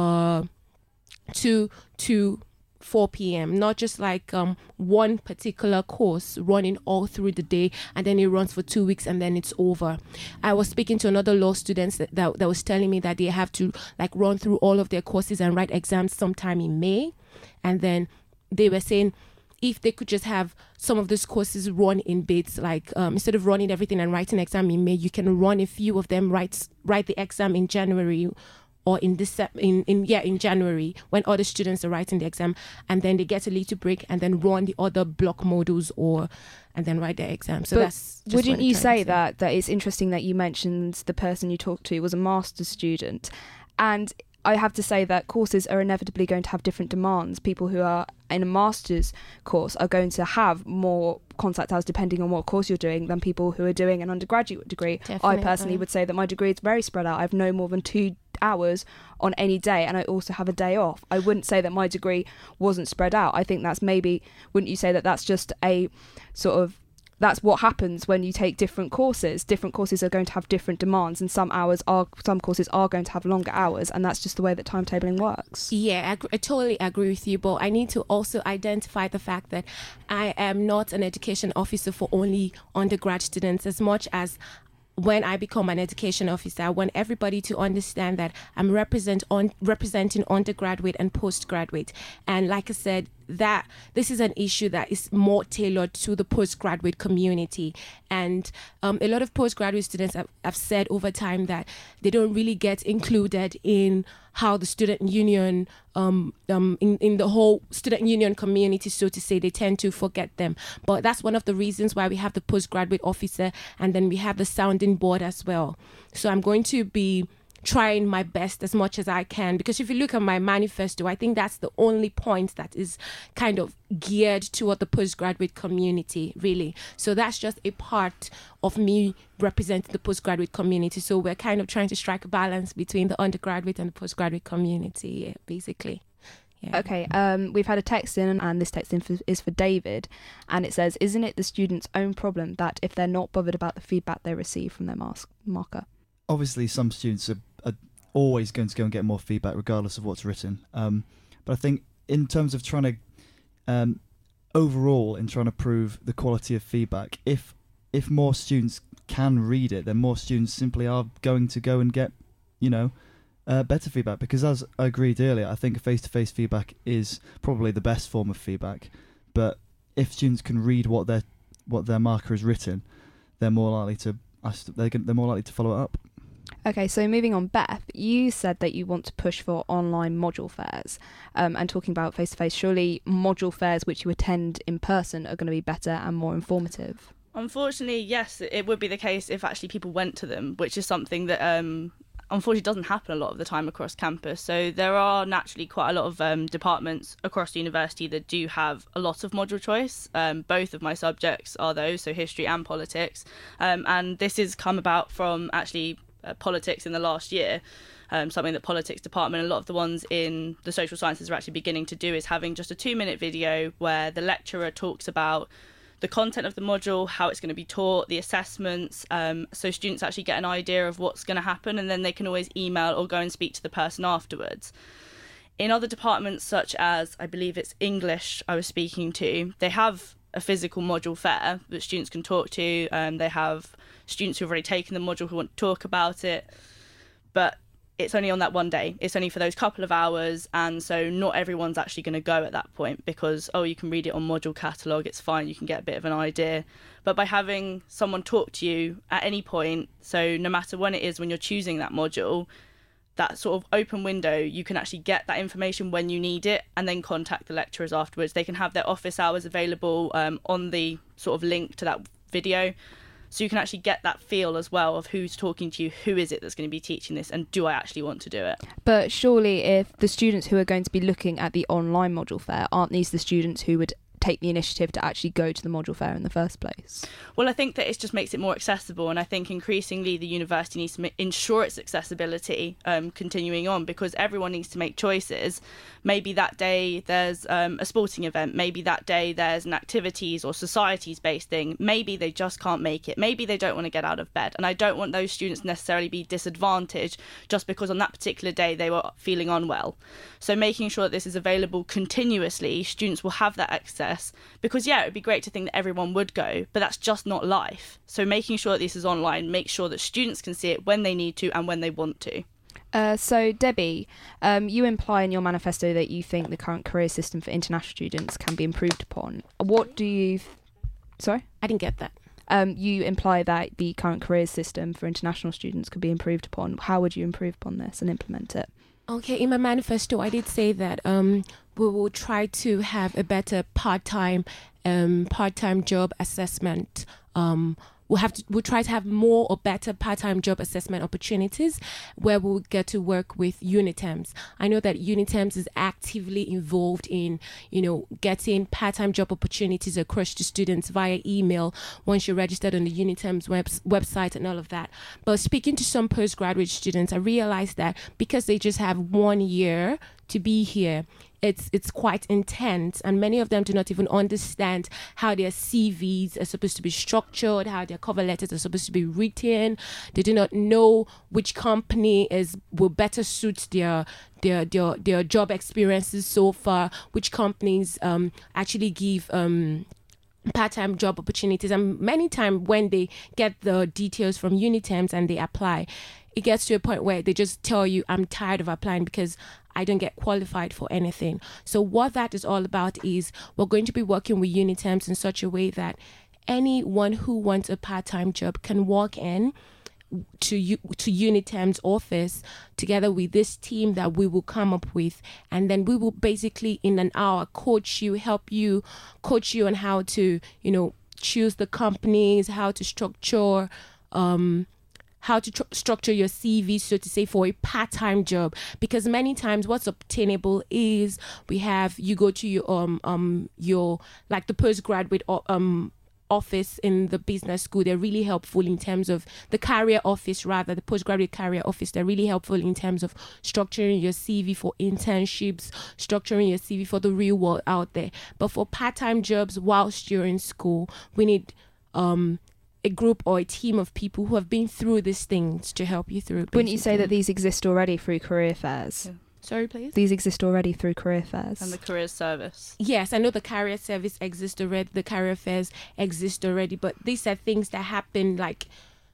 2 to 4 p.m. Not just like one particular course running all through the day and then it runs for 2 weeks and then it's over. I was speaking to another law student that was telling me that they have to like run through all of their courses and write exams sometime in May, and then they were saying if they could just have some of these courses run in bits, like instead of running everything and writing exam in May, you can run a few of them, write the exam in January or in January when other students are writing the exam, and then they get a little break and then run the other block modules and then write their exam. So but that's just wouldn't what you I'm trying say to that it's interesting that you mentioned the person you talked to was a master's student, and I have to say that courses are inevitably going to have different demands. People who are in a master's course are going to have more contact hours depending on what course you're doing than people who are doing an undergraduate degree. Definitely. I personally would say that my degree is very spread out. I have no more than 2 hours on any day, and I also have a day off. I wouldn't say that my degree wasn't spread out. I think that's maybe, wouldn't you say that that's just a sort of, that's what happens when you take different courses. Different courses are going to have different demands, and some courses are going to have longer hours, and that's just the way that timetabling works. Yeah, I totally agree with you, but I need to also identify the fact that I am not an education officer for only undergrad students. As much as when I become an education officer, I want everybody to understand that I'm representing undergraduate and postgraduate. And like I said, that this is an issue that is more tailored to the postgraduate community. And a lot of postgraduate students have said over time that they don't really get included in how the student union, in the whole student union community, so to say. They tend to forget them. But that's one of the reasons why we have the postgraduate officer, and then we have the sounding board as well. So I'm going to be trying my best as much as I can, because if you look at my manifesto, I think that's the only point that is kind of geared toward the postgraduate community, really. So that's just a part of me representing the postgraduate community. So we're kind of trying to strike a balance between the undergraduate and the postgraduate community, yeah, basically. Yeah. Okay, we've had a text in, and this text in is for David, and it says, isn't it the student's own problem that if they're not bothered about the feedback they receive from their marker? Obviously, some students are always going to go and get more feedback regardless of what's written. But I think in terms of trying to, overall, in trying to prove the quality of feedback, if more students can read it, then more students simply are going to go and get, better feedback. Because as I agreed earlier, I think face-to-face feedback is probably the best form of feedback. But if students can read what their marker has written, they're more likely to follow it up. Okay, so moving on, Beth, you said that you want to push for online module fairs, and talking about face-to-face, surely module fairs which you attend in person are going to be better and more informative? Unfortunately, yes, it would be the case if actually people went to them, which is something that unfortunately doesn't happen a lot of the time across campus. So there are naturally quite a lot of departments across the university that do have a lot of module choice. Both of my subjects are those, so history and politics. And this has come about from actually politics in the last year. Something that politics department, a lot of the ones in the social sciences are actually beginning to do, is having just a 2-minute video where the lecturer talks about the content of the module, how it's going to be taught, the assessments, so students actually get an idea of what's going to happen, and then they can always email or go and speak to the person afterwards. In other departments, such as, I believe it's English I was speaking to, they have a physical module fair that students can talk to. They have students who've already taken the module who want to talk about it, but it's only on that one day. It's only for those couple of hours, and so not everyone's actually going to go at that point because, you can read it on module catalogue, it's fine, you can get a bit of an idea. But by having someone talk to you at any point, so no matter when it is when you're choosing that module, that sort of open window, you can actually get that information when you need it and then contact the lecturers afterwards. They can have their office hours available on the sort of link to that video. So you can actually get that feel as well of who's talking to you, who is it that's going to be teaching this, and do I actually want to do it? But surely if the students who are going to be looking at the online module fair, aren't these the students who would take the initiative to actually go to the module fair in the first place? Well, I think that it just makes it more accessible, and I think increasingly the university needs to ensure its accessibility continuing on, because everyone needs to make choices. Maybe that day there's a sporting event, maybe that day there's an activities or societies based thing, maybe they just can't make it, maybe they don't want to get out of bed, and I don't want those students necessarily be disadvantaged just because on that particular day they were feeling unwell. So making sure that this is available continuously, students will have that access, because it would be great to think that everyone would go, but that's just not life. So making sure that this is online, make sure that students can see it when they need to and when they want to. So Debbie, you imply in your manifesto that you think the current career system for international students can be improved upon. What do you... Sorry? I didn't get that. You imply that the current career system for international students could be improved upon. How would you improve upon this and implement it? Okay, in my manifesto, I did say that we will try to have a better part-time job assessment. We'll try to have more or better part-time job assessment opportunities where we'll get to work with UNITEMS. I know that UNITEMS is actively involved in, getting part-time job opportunities across to students via email once you're registered on the UNITEMS website and all of that. But speaking to some postgraduate students, I realized that because they just have 1 year to be here, it's quite intense, and many of them do not even understand how their CVs are supposed to be structured, how their cover letters are supposed to be written. They do not know which company will better suit their job experiences so far, which companies actually give part-time job opportunities. And many times when they get the details from UNITEMS and they apply, it gets to a point where they just tell you, I'm tired of applying because I don't get qualified for anything. So what that is all about is we're going to be working with UNITEMS in such a way that anyone who wants a part-time job can walk in to UNITEM's office together with this team that we will come up with, and then we will basically in an hour coach you on how to choose the companies, how to structure structure your CV, so to say, for a part-time job. Because many times what's obtainable is you go to your like the postgraduate office in the business school. They're really helpful in terms of the postgraduate career office. They're really helpful in terms of structuring your CV for internships, structuring your CV for the real world out there. But for part-time jobs whilst you're in school, we need a group or a team of people who have been through these things to help you through. Wouldn't you say that these exist already through career fairs? Yeah. Sorry, please? These exist already through career fairs. And the career service. Yes, I know the career service exists already, the career fairs exist already, but these are things that happen like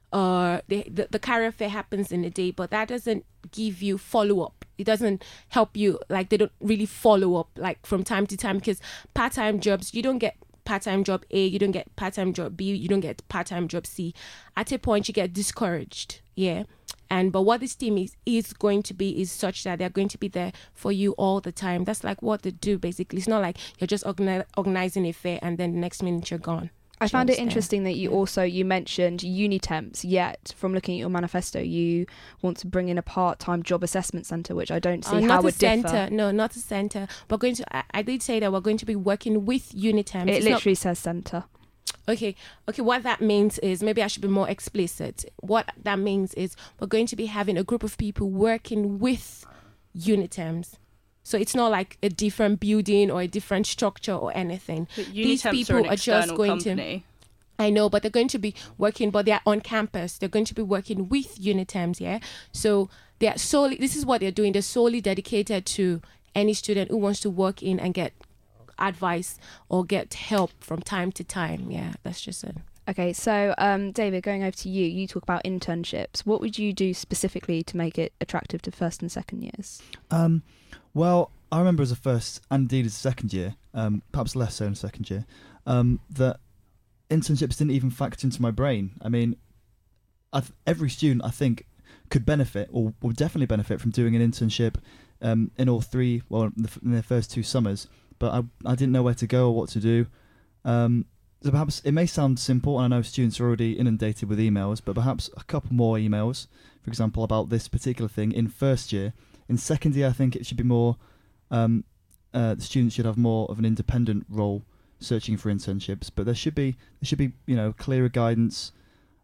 the career fair happens in a day, but that doesn't give you follow-up. It doesn't help you, like they don't really follow up like from time to time, because part-time jobs, you don't get part-time job A, you don't get part-time job B, you don't get part-time job C. At a point you get discouraged. But what this team is going to be is such that they're going to be there for you all the time. That's like what they do basically. It's not like you're just organizing a fair and then the next minute you're gone. I found it interesting that you mentioned UNITEMS, yet from looking at your manifesto, you want to bring in a part-time job assessment centre, which I don't see how would differ. No, not a centre. I did say that we're going to be working with UNITEMS. It literally says centre. Okay. What that means is, maybe I should be more explicit. What that means is we're going to be having a group of people working with UNITEMS. So it's not like a different building or a different structure or anything. These people are just going company. I know, but they're going to be working, but they're on campus. They're going to be working with UNITEMS, So this is what they're doing. They're solely dedicated to any student who wants to work in and get advice or get help from time to time. Yeah, that's just it. Okay, so David, going over to you, you talk about internships. What would you do specifically to make it attractive to first and second years? Well, I remember as a first and indeed as a second year, perhaps less so in second year, that internships didn't even factor into my brain. I mean, every student I think could benefit or will definitely benefit from doing an internship in all three, in their first 2 summers, but I didn't know where to go or what to do. So perhaps it may sound simple, and I know students are already inundated with emails, but perhaps a couple more emails, for example, about this particular thing in first year. In second year, I think it should be more, the students should have more of an independent role. searching for internships, but there should be clearer guidance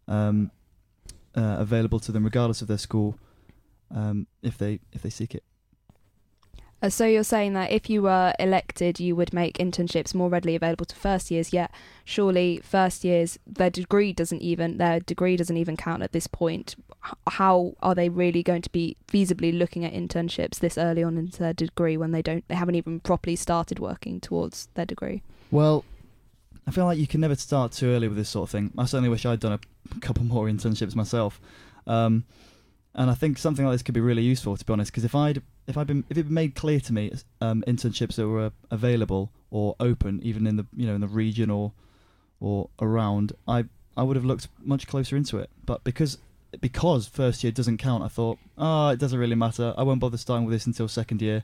available to them regardless of their school if they seek it. So you're saying that if you were elected, you would make internships more readily available to first years, yet surely first years, their degree doesn't even count at this point. How are they really going to be feasibly looking at internships this early on into their degree when they haven't even properly started working towards their degree? Well, I feel like you can never start too early with this sort of thing. I certainly wish I'd done a couple more internships myself. And I think something like this could be really useful, to be honest, because if it been made clear to me internships that were available or open, even in the in the region or around, I would have looked much closer into it. But because first year doesn't count, I thought, it doesn't really matter. I won't bother starting with this until second year.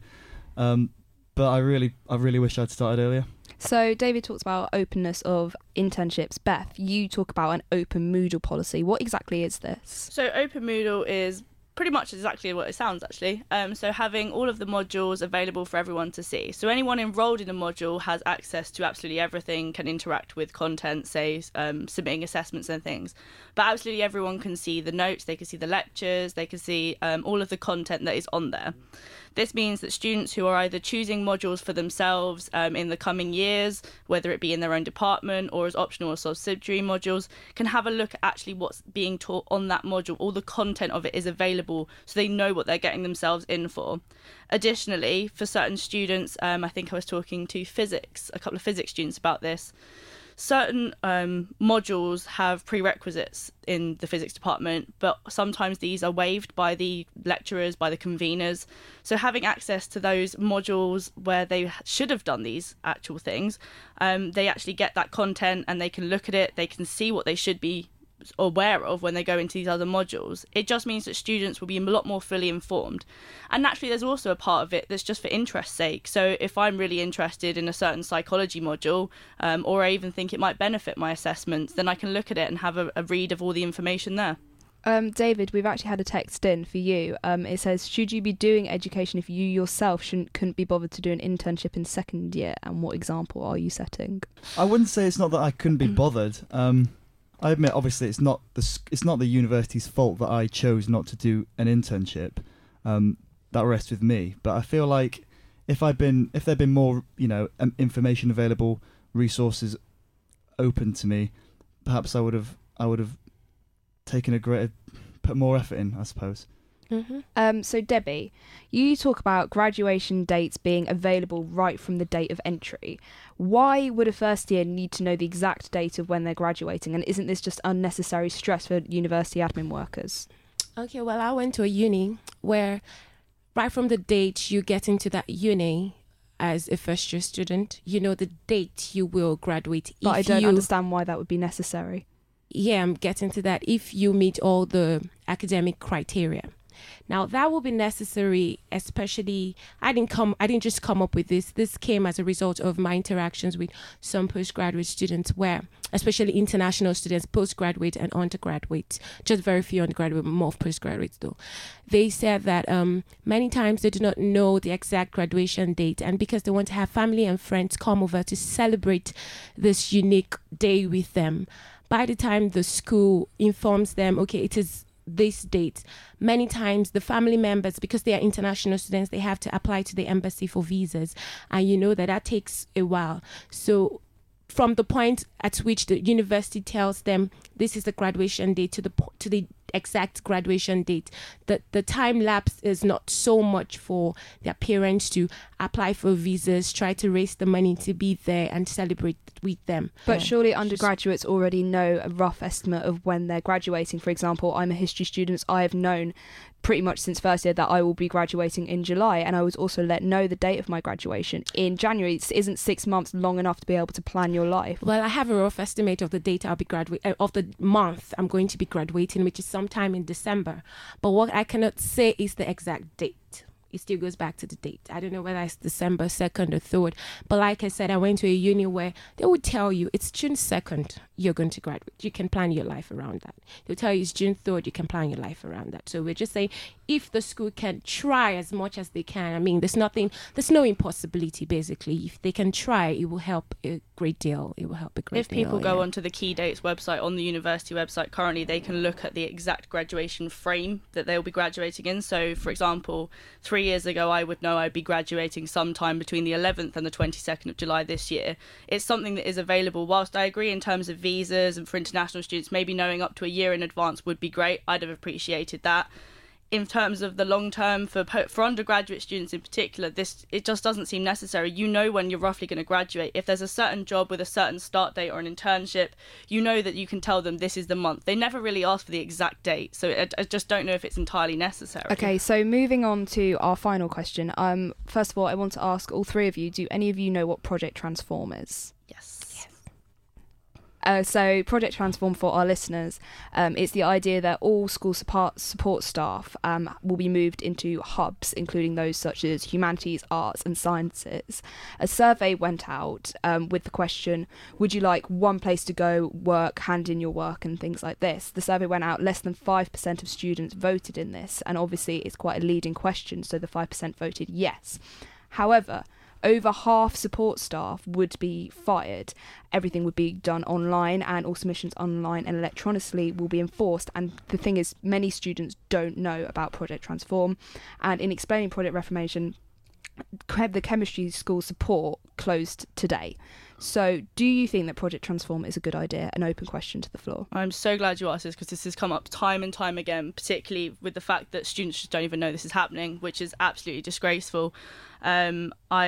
But I really wish I'd started earlier. So David talks about openness of internships. Beth, you talk about an open Moodle policy. What exactly is this? So Open Moodle is pretty much exactly what it sounds, actually. So having all of the modules available for everyone to see. So anyone enrolled in a module has access to absolutely everything, can interact with content, say submitting assessments and things. But absolutely everyone can see the notes, they can see the lectures, they can see all of the content that is on there. This means that students who are either choosing modules for themselves in the coming years, whether it be in their own department or as optional or subsidiary modules, can have a look at actually what's being taught on that module. All the content of it is available so they know what they're getting themselves in for. Additionally, for certain students, I think I was talking to a couple of physics students about this, certain modules have prerequisites in the physics department, but sometimes these are waived by the lecturers, by the conveners. So having access to those modules where they should have done these actual things, they actually get that content and they can look at it, they can see what they should be aware of when they go into these other modules. It just means that students will be a lot more fully informed. And naturally there's also a part of it that's just for interest's sake. So if I'm really interested in a certain psychology module, or I even think it might benefit my assessments, then I can look at it and have a read of all the information there. David, we've actually had a text in for you. It says, should you be doing education if you yourself couldn't be bothered to do an internship in second year, and what example are you setting? I wouldn't say it's not that I couldn't be bothered. I admit, obviously, it's not the university's fault that I chose not to do an internship. That rests with me. But I feel like if there'd been more, information available, resources open to me, perhaps I would have put more effort in, I suppose. Mm-hmm. So Debbie, you talk about graduation dates being available right from the date of entry. Why would a first year need to know the exact date of when they're graduating, and isn't this just unnecessary stress for university admin workers? Okay, well, I went to a uni where right from the date you get into that uni as a first year student, you know the date you will graduate. But I don't understand why that would be necessary. Yeah, I'm getting to that. If you meet all the academic criteria. Now that will be necessary, especially I didn't just come up with this. This came as a result of my interactions with some postgraduate students, where especially international students, postgraduate and undergraduate, just very few undergraduate, more postgraduates though. They said that many times they do not know the exact graduation date, and because they want to have family and friends come over to celebrate this unique day with them, by the time the school informs them, okay, it is this date, many times the family members, because they are international students, they have to apply to the embassy for visas, and you know that takes a while. So from the point at which the university tells them this is the graduation date to the exact graduation date, the time lapse is not so much for their parents to apply for visas, try to raise the money to be there and celebrate with them. But surely undergraduates already know a rough estimate of when they're graduating. For example, I'm a history student. I have known pretty much since first year that I will be graduating in July, and I was also let know the date of my graduation in January. It isn't 6 months long enough to be able to plan your life? Well, I have a rough estimate of the date I'll be of the month I'm going to be graduating, which is sometime in December. But what I cannot say is the exact date. It still goes back to the date. I don't know whether it's December 2nd or 3rd. But like I said, I went to a uni where they would tell you it's June 2nd you're going to graduate. You can plan your life around that. They'll tell you it's June 3rd, you can plan your life around that. So we're just saying if the school can try as much as they can, I mean, there's no impossibility basically. If they can try, it will help a great deal. It will help a great If deal. people go onto the Key Dates website on the university website currently, they can look at the exact graduation frame that they'll be graduating in. So, for example, 3 years ago, I would know I'd be graduating sometime between the 11th and the 22nd of July this year. It's something that is available. Whilst I agree in terms of visas and for international students, maybe knowing up to a year in advance would be great. I'd have appreciated that. In terms of the long term for undergraduate students in particular, it just doesn't seem necessary. You know when you're roughly going to graduate. If there's a certain job with a certain start date or an internship, you know that you can tell them this is the month. They never really ask for the exact date, so I just don't know if it's entirely necessary. Okay, so moving on to our final question. First of all, I want to ask all three of you, do any of you know what Project Transform is? Yes. So Project Transform, for our listeners, it's the idea that all school support staff will be moved into hubs, including those such as humanities, arts and sciences. A survey went out with the question, would you like one place to go, work, hand in your work and things like this? The survey went out, less than 5% of students voted in this, and obviously it's quite a leading question, so the 5% voted yes. However, over half support staff would be fired. Everything would be done online, and all submissions online and electronically will be enforced. And the thing is, many students don't know about Project Transform. And in explaining Project Reformation, the chemistry school support closed today. So do you think that Project Transform is a good idea? An open question to the floor. I'm so glad you asked this, because this has come up time and time again, particularly with the fact that students just don't even know this is happening, which is absolutely disgraceful. I'm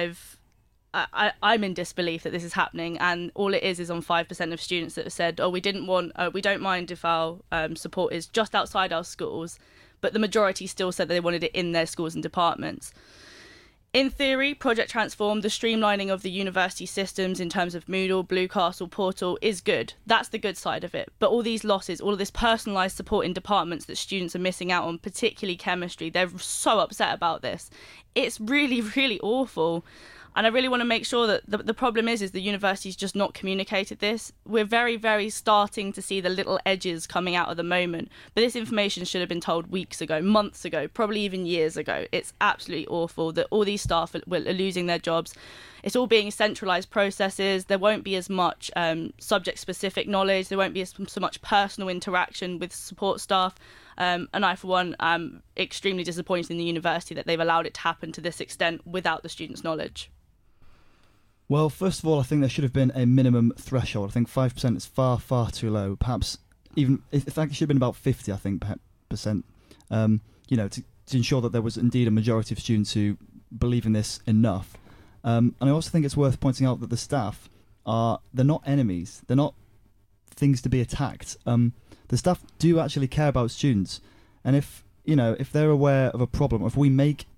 in disbelief that this is happening, and all it is on 5% of students that have said, we don't mind if our support is just outside our schools, but the majority still said that they wanted it in their schools and departments. In theory, Project Transform, the streamlining of the university systems in terms of Moodle, Bluecastle, Portal is good. That's the good side of it. But all these losses, all of this personalised support in departments that students are missing out on, particularly chemistry, they're so upset about this. It's really, really awful. And I really want to make sure that the problem is the university's just not communicated this. We're very, very starting to see the little edges coming out at the moment. But this information should have been told weeks ago, months ago, probably even years ago. It's absolutely awful that all these staff are losing their jobs. It's all being centralised processes. There won't be as much subject-specific knowledge. There won't be so much personal interaction with support staff. And I, for one, am extremely disappointed in the university that they've allowed it to happen to this extent without the students' knowledge. Well, first of all, I think there should have been a minimum threshold. I think 5% is far, far too low. Perhaps even, in fact, it should have been about 50, I think, percent. To ensure that there was indeed a majority of students who believe in this enough. And I also think it's worth pointing out that the staff they're not enemies. They're not things to be attacked. The staff do actually care about students. And if they're aware of a problem, if we make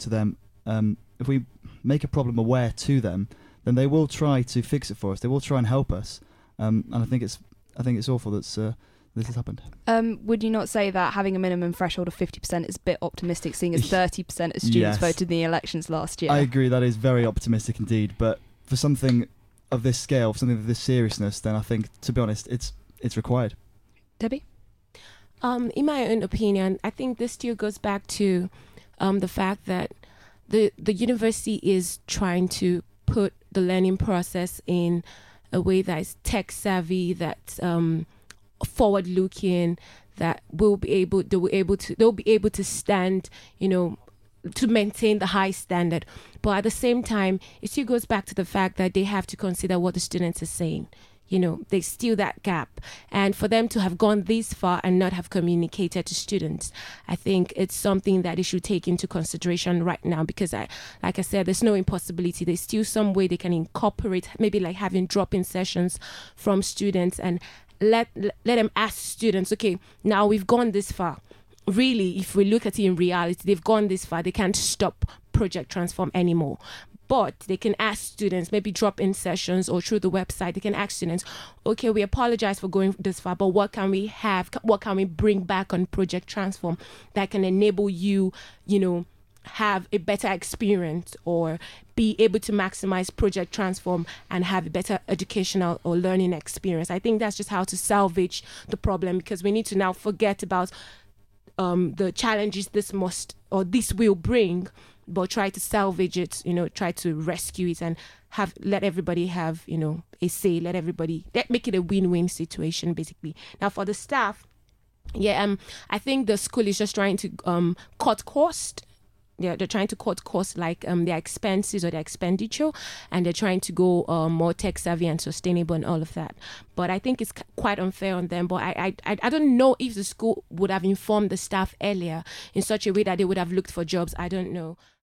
a problem aware to them, then they will try to fix it for us. They will try and help us. And I think it's awful that this has happened. Would you not say that having a minimum threshold of 50% is a bit optimistic, seeing as 30% of students voted in the elections last year? I agree, that is very optimistic indeed. But for something of this scale, for something of this seriousness, then I think, to be honest, it's required. Debbie? In my own opinion, I think this still goes back to the fact that the university is trying to put the learning process in a way that is tech savvy, that's forward looking, that they'll be able to stand, to maintain the high standard. But at the same time, it still goes back to the fact that they have to consider what the students are saying. There's still that gap. And for them to have gone this far and not have communicated to students, I think it's something that they should take into consideration right now, because like I said, there's no impossibility. There's still some way they can incorporate, maybe like having drop-in sessions from students, and let them ask students, okay, now we've gone this far. Really, if we look at it in reality, they've gone this far. They can't stop Project Transform anymore. But they can ask students, maybe drop-in sessions or through the website, they can ask students, okay, we apologize for going this far, but what can we bring back on Project Transform that can enable you, have a better experience or be able to maximize Project Transform and have a better educational or learning experience. I think that's just how to salvage the problem, because we need to now forget about the challenges this will bring, but try to salvage it, try to rescue it and let everybody have, a say, make it a win-win situation, basically. Now for the staff, I think the school is just trying to cut cost. They're trying to cut costs like their expenses or their expenditure, and they're trying to go more tech savvy and sustainable and all of that. But I think it's quite unfair on them. But I don't know if the school would have informed the staff earlier in such a way that they would have looked for jobs. I don't know.